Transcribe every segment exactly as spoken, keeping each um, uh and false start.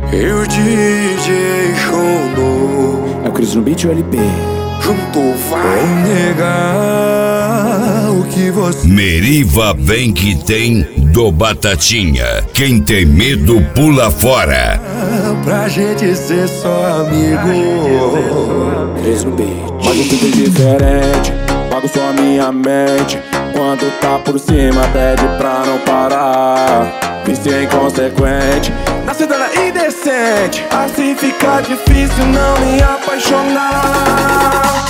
E o D J Shono é o Cris no beat ou L P? juntou, vai negar o que você... Meriva vem que tem do Batatinha. Quem tem medo pula fora. Pra gente ser só amigo. Cris no beat. Mas tudo é diferente, pago só a minha mente. Quando tá por cima pede pra não parar. Vício é inconsequente, na cidade é indecente. Assim fica difícil não me apaixonar.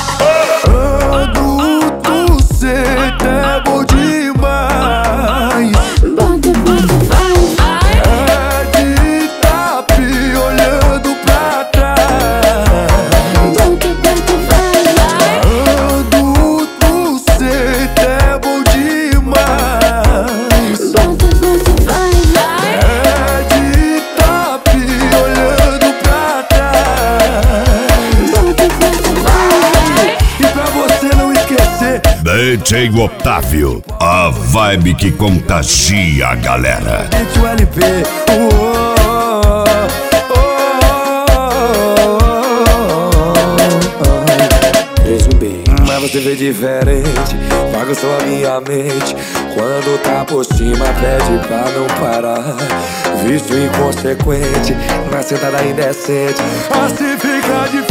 Adulto, cê é bom demais. Bota, bota, vai. É de tapi olhando pra trás. Bota, bota, vai. Adulto, cê é bom demais. Bota, bota, vai. É de tapi olhando pra trás. Bota, bota, vai. E pra você não esquecer, D J Otávio, a vibe que contagia a galera. gente, o L P. Oh, oh, oh, oh. Cris no beat. Mas você vê diferente, paga só a minha mente. Quando tá por cima pede pra não parar. Vício inconsequente, na sentada indecente. Assim fica difícil